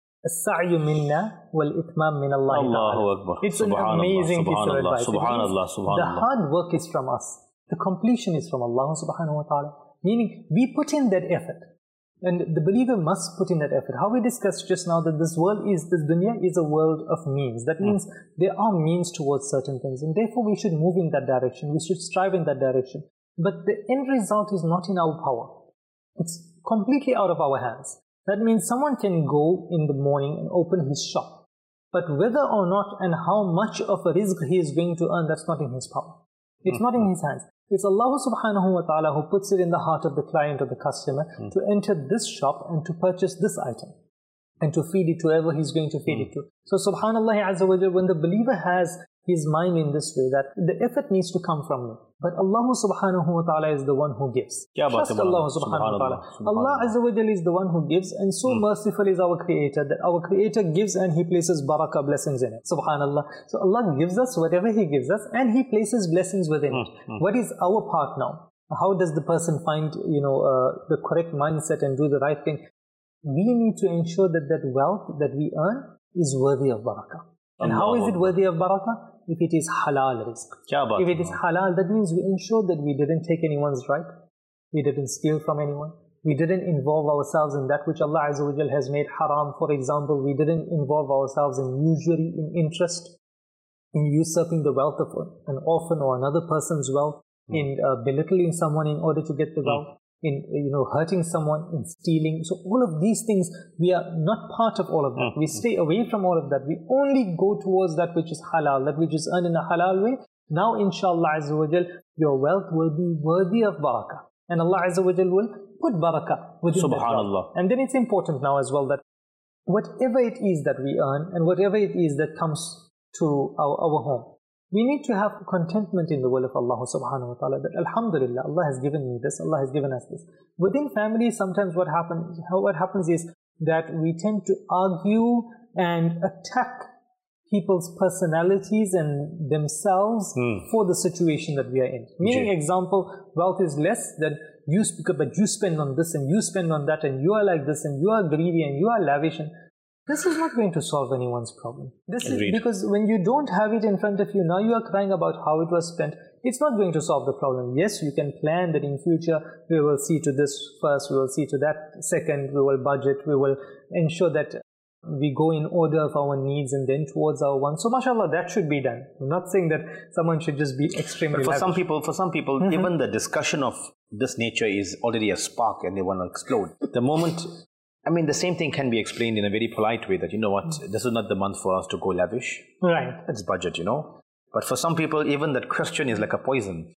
السعي منا والإتمام من الله تعالى. It's an amazing piece of advice. The hard work is from us. The completion is from Allah subhanahu wa ta'ala. Meaning, we put in that effort. And the believer must put in that effort. How we discussed just now that this dunya is a world of means. That means there are means towards certain things. And therefore we should move in that direction. We should strive in that direction. But the end result is not in our power. It's completely out of our hands. That means someone can go in the morning and open his shop. But whether or not and how much of a rizq he is going to earn, that's not in his power. It's not in his hands. It's Allah subhanahu wa ta'ala who puts it in the heart of the client or the customer to enter this shop and to purchase this item and to feed it to whoever he's going to feed it to. So subhanallah azza wa jal, when the believer has his mind in this way, that the effort needs to come from me. But Allah subhanahu wa ta'ala is the one who gives. Trust Allah subhanahu wa ta'ala. Allah azza wa jal is the one who gives, and so merciful is our Creator that our Creator gives and He places barakah, blessings in it. Subhanallah. So Allah gives us whatever He gives us and He places blessings within it. What is our part now? How does the person find, the correct mindset and do the right thing? We need to ensure that that wealth that we earn is worthy of barakah. And how is it worthy of barakah? If it is halal rizq. If it is halal, that means we ensure that we didn't take anyone's right, we didn't steal from anyone, we didn't involve ourselves in that which Allah Azza wa Jal has made haram. For example, we didn't involve ourselves in usury, in interest, in usurping the wealth of an orphan or another person's wealth, in belittling someone in order to get the wealth, in hurting someone, in stealing. So all of these things, we are not part of all of that. We stay away from all of that. We only go towards that which is halal, that which is earned in a halal way. Now inshallah azza wa jal, your wealth will be worthy of barakah. And Allah azza wa jal will put barakah within that wealth. And then it's important now as well that whatever it is that we earn and whatever it is that comes to our home, we need to have contentment in the will of Allah subhanahu wa ta'ala, that alhamdulillah, Allah has given me this, Allah has given us this. Within families, sometimes what happens is that we tend to argue and attack people's personalities and themselves for the situation that we are in. Meaning, example, wealth is less, then you speak up, but you spend on this and you spend on that, and you are like this and you are greedy and you are lavish. And this is not going to solve anyone's problem. This is because when you don't have it in front of you, now you are crying about how it was spent. It's not going to solve the problem. Yes, you can plan that in future we will see to this first, we will see to that second, we will budget, we will ensure that we go in order of our needs and then towards our wants. So mashallah, that should be done. I'm not saying that someone should just be extremely But for some people, even the discussion of this nature is already a spark and they want to explode. The moment, the same thing can be explained in a very polite way that, this is not the month for us to go lavish. Right. Let's budget, But for some people, even that question is like a poison.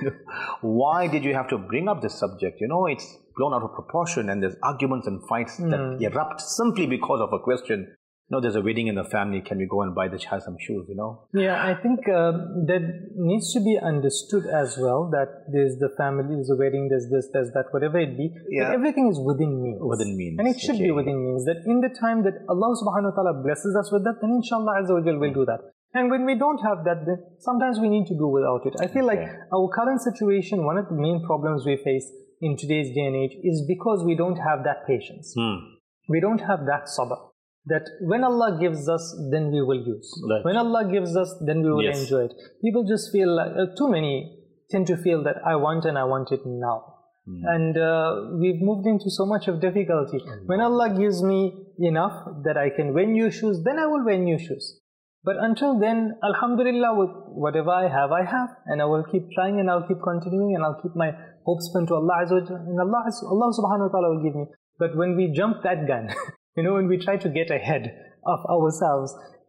Why did you have to bring up this subject? It's blown out of proportion and there's arguments and fights that erupt simply because of a question. There's a wedding in the family. Can we go and buy the child some shoes, Yeah, I think that needs to be understood as well, that there's the family, there's a wedding, there's this, there's that, whatever it be. Yeah. Everything is within means. Within means. And it should be within means. That in the time that Allah subhanahu wa ta'ala blesses us with that, then inshallah azza wa jal will do that. And when we don't have that, then sometimes we need to do without it. I feel like our current situation, one of the main problems we face in today's day and age is because we don't have that patience. We don't have that sabr. That when Allah gives us, then we will use. Right. When Allah gives us, then we will enjoy it. People just feel like, too many tend to feel that I want and I want it now. And we've moved into so much of difficulty. When Allah gives me enough that I can wear new shoes, then I will wear new shoes. But until then, alhamdulillah, with whatever I have, and I will keep trying and I'll keep continuing and I'll keep my hopes pinned to Allah Azza wa Jalla, and Allah subhanahu wa ta'ala will give me. But when we jump that gun, when we try to get ahead of ourselves,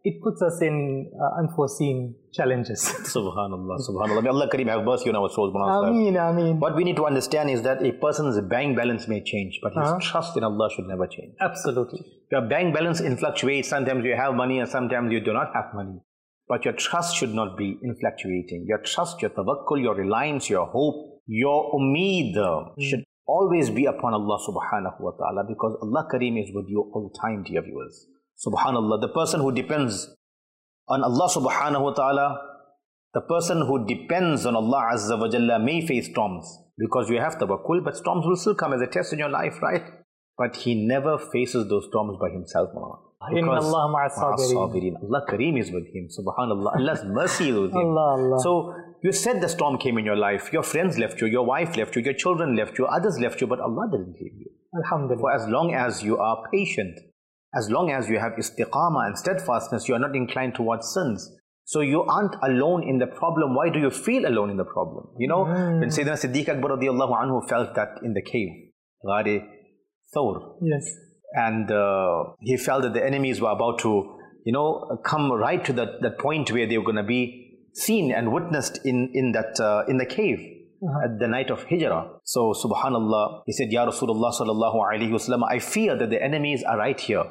it puts us in unforeseen challenges. Subhanallah, subhanallah. May Allah Kareem have mercy on our souls. Ameen, ameen. What we need to understand is that a person's bank balance may change, but his trust in Allah should never change. Absolutely. Your bank balance fluctuates. Sometimes you have money and sometimes you do not have money. But your trust should not be fluctuating. Your trust, your tawakkul, your reliance, your hope, your umeed should always be upon Allah subhanahu wa ta'ala, because Allah Kareem is with you all the time, dear viewers. Subhanallah, the person who depends on Allah subhanahu wa ta'ala, the person who depends on Allah azza wa jalla may face storms, because you have tawakkul, but storms will still come as a test in your life, right? But he never faces those storms by himself, Inna Allah ma'as-sabirin. Allah Kareem is with him, subhanallah. Allah's mercy is with him. Allah. So you said the storm came in your life, your friends left you, your wife left you, your children left you, others left you, but Allah didn't leave you. Alhamdulillah. For as long as you are patient, as long as you have istiqamah and steadfastness, you are not inclined towards sins. So you aren't alone in the problem. Why do you feel alone in the problem? You know, when Sayyidina Siddiq Akbar radiallahu anhu felt that in the cave, Ghar Thawr. Yes. And he felt that the enemies were about to, come right to that point where they were going to be seen and witnessed in the cave at the night of Hijrah. So subhanallah, he said, Ya Rasulullah sallallahu alayhi wasallam, I fear that the enemies are right here.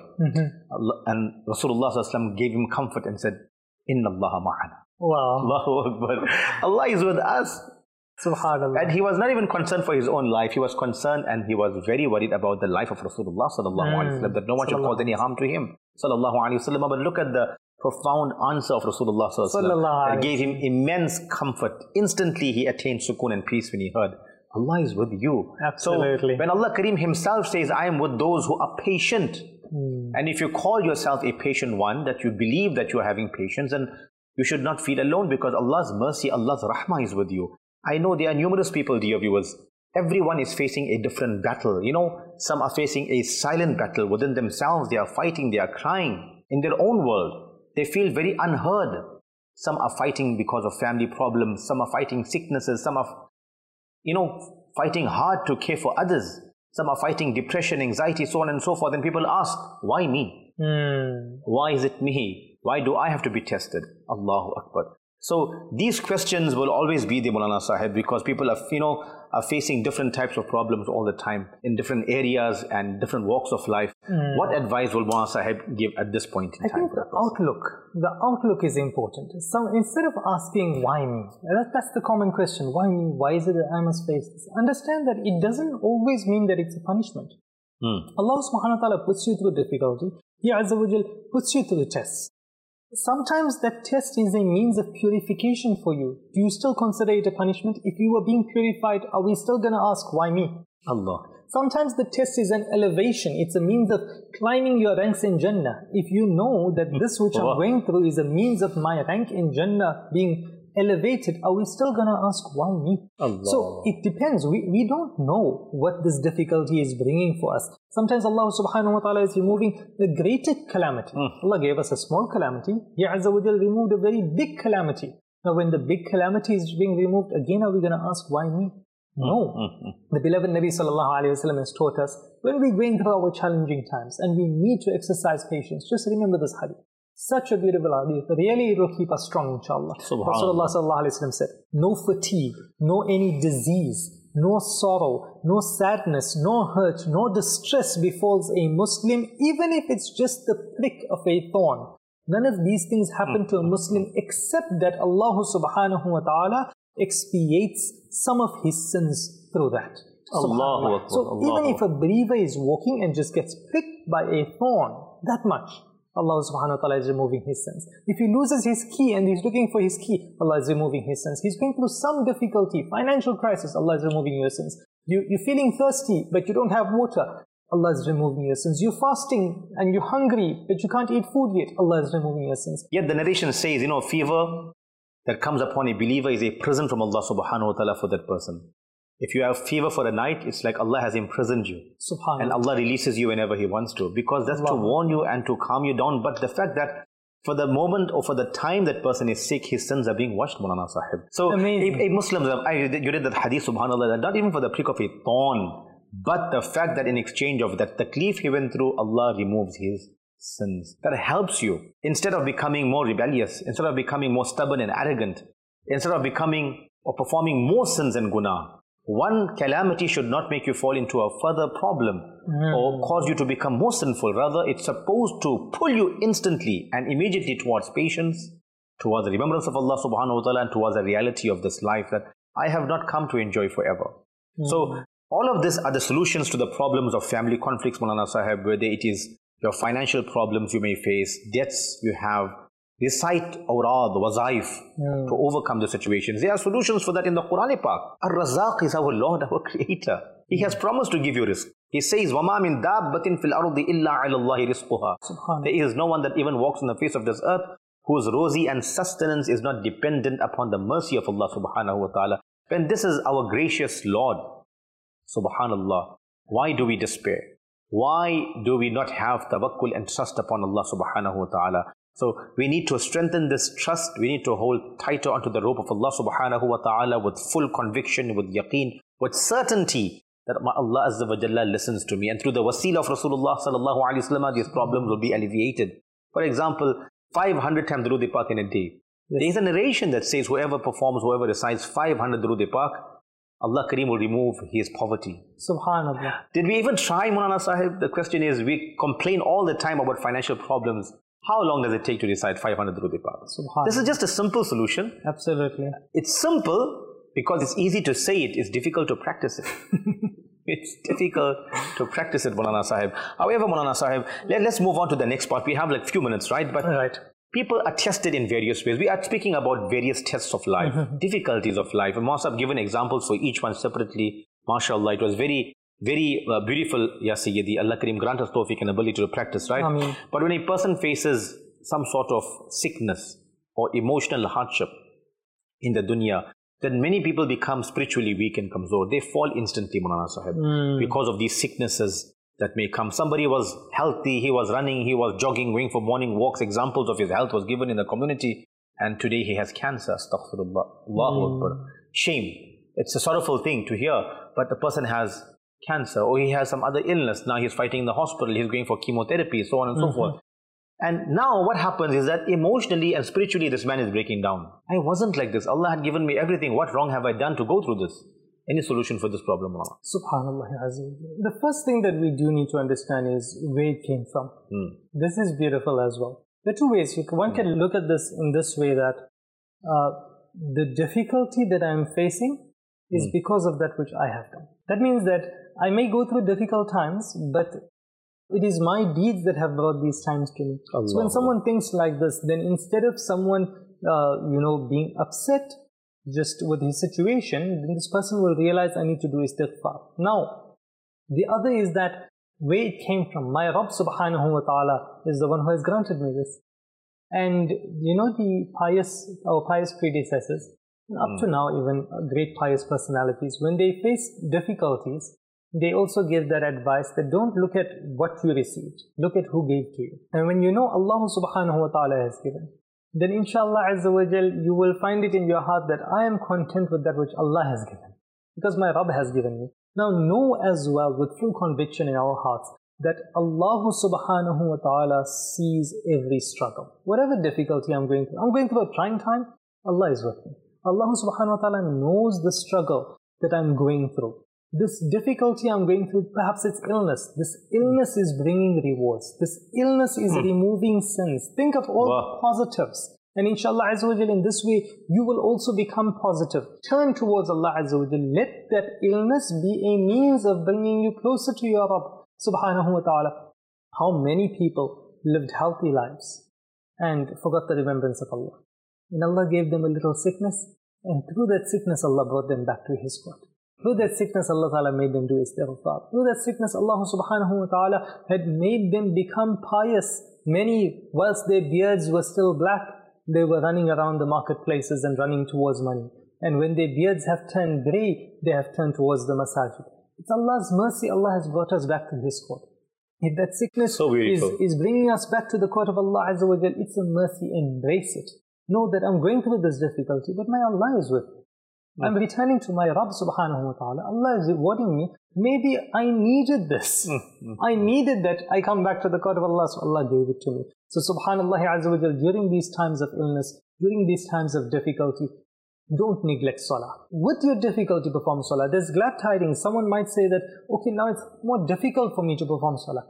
And Rasulullah sallallahu alayhi wasallam gave him comfort and said, Inna Allah ma'ana. Wow. Allahu Akbar. Allah is with us. Subhanallah. And he was not even concerned for his own life. He was concerned and he was very worried about the life of Rasulullah sallallahu alaihi wasallam, that no one should cause any harm to him sallallahu alaihi wasallam. But look at the profound answer of Rasulullah sallallahu alaihi wasallam. That gave him immense comfort. Instantly he attained sukoon and peace when he heard, Allah is with you. Absolutely. So when Allah Kareem himself says, I am with those who are patient, and if you call yourself a patient one, that you believe that you are having patience, and you should not feel alone, because Allah's mercy, Allah's rahmah is with you. I know there are numerous people, dear viewers. Everyone is facing a different battle. Some are facing a silent battle within themselves. They are fighting, they are crying in their own world. They feel very unheard. Some are fighting because of family problems. Some are fighting sicknesses. Some are, fighting hard to care for others. Some are fighting depression, anxiety, so on and so forth. And people ask, why me? Why is it me? Why do I have to be tested? Allahu Akbar. So these questions will always be there, Maulana Sahib, because people are facing different types of problems all the time in different areas and different walks of life. What advice will Maulana Sahib give at this point in time? I think the outlook is important. So instead of asking why me, that's the common question. Why me? Why is it that I must face this? Understand that it doesn't always mean that it's a punishment. Allah subhanahu wa ta'ala puts you through difficulty. He Azza wa Jal puts you through the tests. Sometimes that test is a means of purification for you. Do you still consider it a punishment? If you were being purified, are we still going to ask, why me? Allah. Sometimes the test is an elevation. It's a means of climbing your ranks in Jannah. If you know that this which I'm going through is a means of my rank in Jannah being elevated, are we still going to ask, why me? Allah. So it depends. We don't know what this difficulty is bringing for us. Sometimes Allah subhanahu wa ta'ala is removing the greater calamity. Allah gave us a small calamity. He Azza wa Jal removed a very big calamity. Now when the big calamity is being removed, again are we going to ask, why me? No. The beloved Nabi sallallahu alayhi wa sallam has taught us, when we're going through our challenging times and we need to exercise patience, just remember this hadith. Such a beautiful hadith. Really, it will keep us strong, inshallah. Rasulullah sallallahu alayhi wa sallam said, no fatigue, no any disease, no sorrow, no sadness, no hurt, no distress befalls a Muslim, even if it's just the prick of a thorn. None of these things happen to a Muslim except that Allah subhanahu wa ta'ala expiates some of his sins through that. Allahu Akbar. So even if a believer is walking and just gets pricked by a thorn, that much, Allah subhanahu wa ta'ala is removing his sins. If he loses his key and he's looking for his key, Allah is removing his sins. He's going through some difficulty, financial crisis, Allah is removing your sins. You're feeling thirsty, but you don't have water, Allah is removing your sins. You're fasting and you're hungry, but you can't eat food yet, Allah is removing your sins. Yet the narration says, fever that comes upon a believer is a prison from Allah subhanahu wa ta'ala for that person. If you have fever for a night, it's like Allah has imprisoned you. Subhanallah. And Allah releases you whenever He wants to, because that's to warn you and to calm you down. But the fact that for the moment or for the time that person is sick, his sins are being washed, Maulana Sahib. So a Muslim, you read that hadith, subhanAllah, that not even for the prick of a thorn, but the fact that in exchange of that taklif he went through, Allah removes his sins. That helps you. Instead of becoming more rebellious, instead of becoming more stubborn and arrogant, instead of becoming or performing more sins and guna, one calamity should not make you fall into a further problem or cause you to become more sinful. Rather, it's supposed to pull you instantly and immediately towards patience, towards the remembrance of Allah subhanahu wa ta'ala, and towards the reality of this life that I have not come to enjoy forever. So, all of this are the solutions to the problems of family conflicts, Maulana Sahib, whether it is your financial problems you may face, debts you have. Recite awrad, wazaif to overcome the situations. There are solutions for that in the Quran Pak. Ar-Razzaq is our Lord, our Creator. He has promised to give you rizq. He says, وَمَا مِن دَابَّةٍ فِي الْأَرْضِ إِلَّا عَلَى اللَّهِ رِزْقُهَا. There is no one that even walks on the face of this earth whose rosy and sustenance is not dependent upon the mercy of Allah subhanahu wa ta'ala. When this is our gracious Lord, subhanallah, why do we despair? Why do we not have tawakkul and trust upon Allah subhanahu wa ta'ala? So we need to strengthen this trust. We need to hold tighter onto the rope of Allah subhanahu wa ta'ala with full conviction, with yaqeen, with certainty that Allah Azza wa Jalla listens to me. And through the wasila of Rasulullah sallallahu alayhi wa sallam, these problems will be alleviated. For example, 500 times Durood Pak in a day. Yes. There is a narration that says whoever recites 500 Durood Pak, Allah Kareem will remove his poverty. Subhanallah. Did we even try, Maulana Sahib? The question is, we complain all the time about financial problems. How long does it take to recite 500 Durood Pak? This is just a simple solution. Absolutely. It's simple because it's easy to say it. It's difficult to practice it. It's difficult to practice it, Maulana Sahib. However, Maulana Sahib, let's move on to the next part. We have like few minutes, right? But people are tested in various ways. We are speaking about various tests of life, difficulties of life. And Maulana Sahib given examples for each one separately. MashaAllah, it was very beautiful, Ya Sayyidi. Allah Kareem grant us tawfiq and ability to practice, right? Ameen. But when a person faces some sort of sickness or emotional hardship in the dunya, then many people become spiritually weak and kamzor. They fall instantly, Maulana Sahib, because of these sicknesses that may come. Somebody was healthy, he was running, he was jogging, going for morning walks. Examples of his health was given in the community. And today he has cancer. Astaghfirullah. Allahu Akbar. Shame. It's a sorrowful thing to hear, but the person has cancer or he has some other illness. Now he's fighting in the hospital, he's going for chemotherapy, so on and so forth. And now what happens is that emotionally and spiritually this man is breaking down. I wasn't like this. Allah had given me everything. What wrong have I done to go through this? Any solution for this problem, Allah? Subhanallah Azim. The first thing that we do need to understand is where it came from. This is beautiful as well. There are two ways. One can look at this in this way that the difficulty that I am facing is because of that which I have done. That means that I may go through difficult times, but it is my deeds that have brought these times to me. Allah. So when someone thinks like this, then instead of someone, being upset just with his situation, then this person will realize I need to do istighfar. Now, the other is that where it came from. My Rabb subhanahu wa ta'ala is the one who has granted me this. And our pious predecessors, up to now even great pious personalities, when they face difficulties, they also give that advice that don't look at what you received, look at who gave to you. And when you know Allah subhanahu wa ta'ala has given, then inshallah azza wa jal, you will find it in your heart that I am content with that which Allah has given, because my Rabb has given me. Now know as well with full conviction in our hearts that Allah subhanahu wa ta'ala sees every struggle. Whatever difficulty I'm going through a trying time, Allah is with me. Allah subhanahu wa ta'ala knows the struggle that I'm going through. This difficulty I'm going through, perhaps it's illness. This illness is bringing rewards. This illness is removing sins. Think of all the positives. And inshallah azza wa jal, in this way, you will also become positive. Turn towards Allah azza wa jal. Let that illness be a means of bringing you closer to your Rabb subhanahu wa ta'ala. How many people lived healthy lives and forgot the remembrance of Allah. And Allah gave them a little sickness, and through that sickness Allah brought them back to His court. Through that sickness Allah Ta'ala made them do istighfar. Through that sickness Allah subhanahu wa ta'ala had made them become pious. Many, whilst their beards were still black, they were running around the marketplaces and running towards money. And when their beards have turned grey, they have turned towards the masajid. It's Allah's mercy. Allah has brought us back to His court. If that sickness is bringing us back to the court of Allah Azza wa Jal, it's a mercy. Embrace it. Know that I'm going through this difficulty, but my Allah is with me. I'm returning to my Rabb subhanahu wa ta'ala. Allah is rewarding me. Maybe I needed this. I needed that. I come back to the court of Allah, so Allah gave it to me. So subhanallah azza wa jal, during these times of illness, during these times of difficulty, don't neglect salah. With your difficulty, perform salah. There's glad tidings. Someone might say that, okay, now it's more difficult for me to perform salah.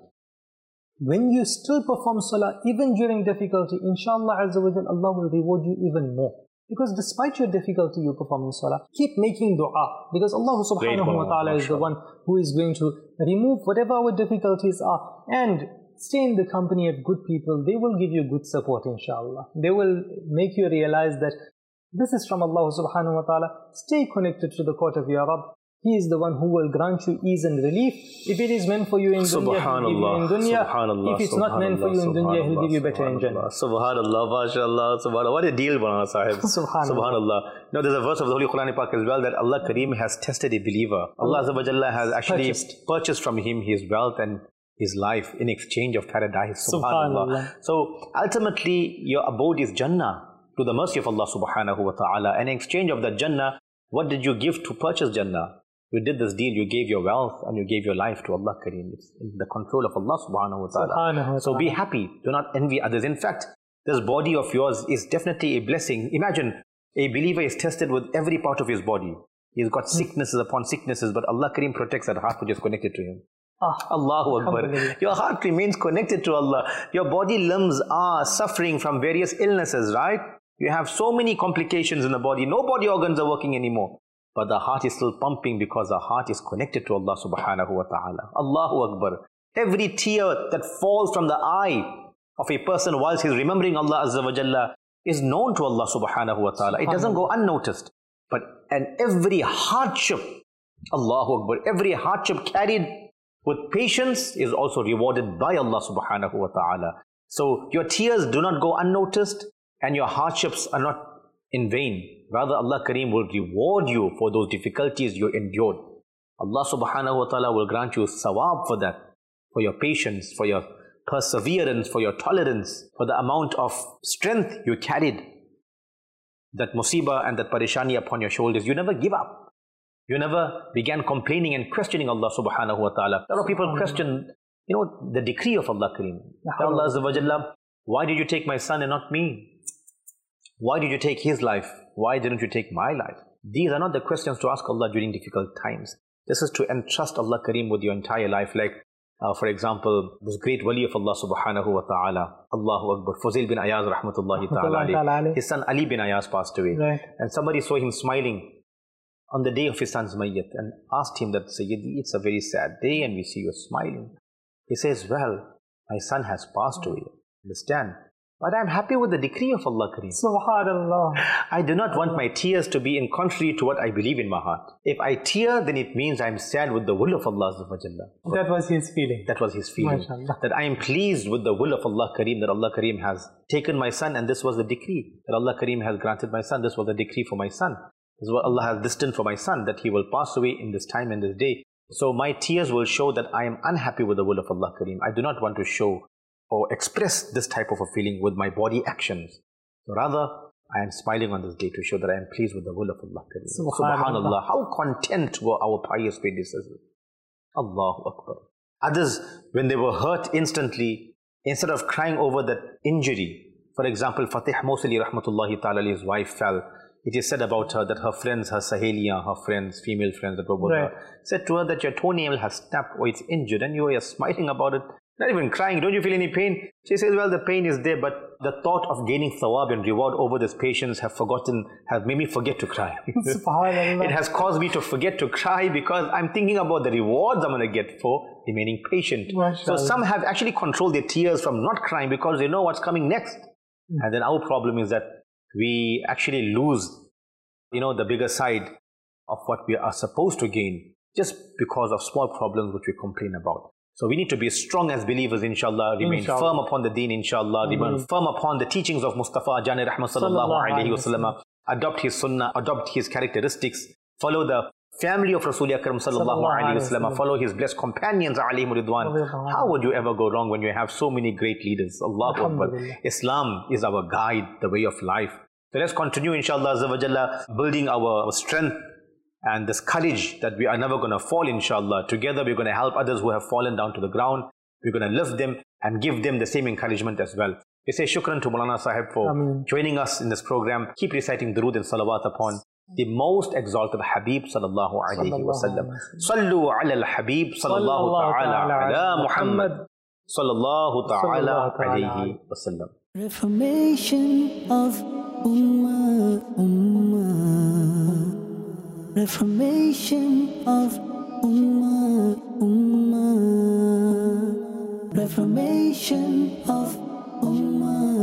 When you still perform salah, even during difficulty, inshallah azza wa jal, Allah will reward you even more. Because despite your difficulty, you perform salah. Keep making dua. Because Allah subhanahu wa ta'ala is the one who is going to remove whatever our difficulties are. And stay in the company of good people. They will give you good support, inshallah. They will make you realize that this is from Allah subhanahu wa ta'ala. Stay connected to the court of your Rabb. He is the one who will grant you ease and relief. If it is meant for you in dunya, He'll give you in dunya. If it's not meant for you in dunya, He'll give you better in Jannah. Subhanallah, mashallah, subhanallah. What a deal, Maulana Sahib. Subhanallah. Now there's a verse of the Holy Quran Pak as well that Allah Kareem has tested a believer. Allah Azza wa Jalla has actually purchased from him his wealth and his life in exchange of paradise. Subhanallah. So ultimately, your abode is Jannah to the mercy of Allah Subhanahu wa Ta'ala. And in exchange of the Jannah, what did you give to purchase Jannah? You did this deal, you gave your wealth and you gave your life to Allah Kareem. It's in the control of Allah Subhanahu wa Ta'ala. So be happy, do not envy others. In fact, this body of yours is definitely a blessing. Imagine, a believer is tested with every part of his body. He's got sicknesses upon sicknesses, but Allah Kareem protects that heart which is connected to him. Allahu Akbar. Your heart remains connected to Allah. Your body limbs are suffering from various illnesses, right? You have so many complications in the body. No body organs are working anymore. But the heart is still pumping because the heart is connected to Allah subhanahu wa ta'ala. Allahu Akbar. Every tear that falls from the eye of a person whilst he's remembering Allah Azza wa Jalla is known to Allah subhanahu wa ta'ala. It doesn't go unnoticed. And every hardship, Allahu Akbar, every hardship carried with patience is also rewarded by Allah subhanahu wa ta'ala. So your tears do not go unnoticed and your hardships are not in vain. Rather, Allah Kareem will reward you for those difficulties you endured. Allah subhanahu wa ta'ala will grant you sawab for that, for your patience, for your perseverance, for your tolerance, for the amount of strength you carried. That musibah and that parishani upon your shoulders, you never give up. You never began complaining and questioning Allah subhanahu wa ta'ala. A lot of people question, the decree of Allah Kareem. Allah Azza wa Jalla, why did you take my son and not me? Why did you take his life? Why didn't you take my life? These are not the questions to ask Allah during difficult times. This is to entrust Allah Kareem with your entire life. Like, for example, this great wali of Allah subhanahu wa ta'ala, Allahu Akbar, Fuzail bin Ayaz rahmatullahi ta'ala, his son Ali bin Ayaz passed away. Right. And somebody saw him smiling on the day of his son's mayyat and asked him that, Sayyidi, it's a very sad day and we see you smiling. He says, well, my son has passed away. Understand? But I'm happy with the decree of Allah Kareem. Subhanallah. I do not want my tears to be in contrary to what I believe in my heart. If I tear, then it means I'm sad with the will of Allah Azza wa Jalla. That was his feeling. That was his feeling. That I am pleased with the will of Allah Kareem, that Allah Kareem has taken my son and this was the decree. That Allah Kareem has granted my son, this was the decree for my son. This is what Allah has destined for my son, that he will pass away in this time and this day. So my tears will show that I am unhappy with the will of Allah Kareem. I do not want to show or express this type of a feeling with my body actions. So rather, I am smiling on this day to show that I am pleased with the will of Allah Kareem. Subhanallah. How content were our pious predecessors. Allahu Akbar. Others, when they were hurt instantly, instead of crying over that injury, for example, Fatih Mawsili rahmatullahi ta'ala, his wife fell. It is said about her that her friends, her saheliya, her friends, female friends that were with her, said to her that your toenail has snapped or it's injured and you are smiling about it. Not even crying, don't you feel any pain? She says, well, the pain is there, but the thought of gaining thawab and reward over this patience has made me forget to cry. It has caused me to forget to cry because I'm thinking about the rewards I'm going to get for remaining patient. So some have actually controlled their tears from not crying because they know what's coming next. And then our problem is that we actually lose, the bigger side of what we are supposed to gain just because of small problems which we complain about. So we need to be strong as believers, inshallah, remain firm upon the deen, inshallah, remain firm upon the teachings of Mustafa Jani Rahmat sallallahu alayhi wa sallam, adopt his sunnah, adopt his characteristics, follow the family of Rasul Akram sallallahu alayhi wa sallam, follow his blessed companions alayhim ridwan. How would you ever go wrong when you have so many great leaders? Allahu Akbar. Islam is our guide, the way of life. So let's continue, inshallah, Azza wa Jalla, building our strength and this courage that we are never going to fall, inshallah. Together we're going to help others who have fallen down to the ground. We're going to lift them and give them the same encouragement as well. We say shukran to Maulana Sahib for joining us in this program. Keep reciting durood and salawat upon the most exalted Habib sallallahu alayhi wa sallam. Sallu ala al-Habib sallallahu ta'ala ala Muhammad sallallahu ta'ala alayhi wa sallam. Reformation of Ummah, Ummah. Reformation of Ummah, Ummah. Reformation of Ummah.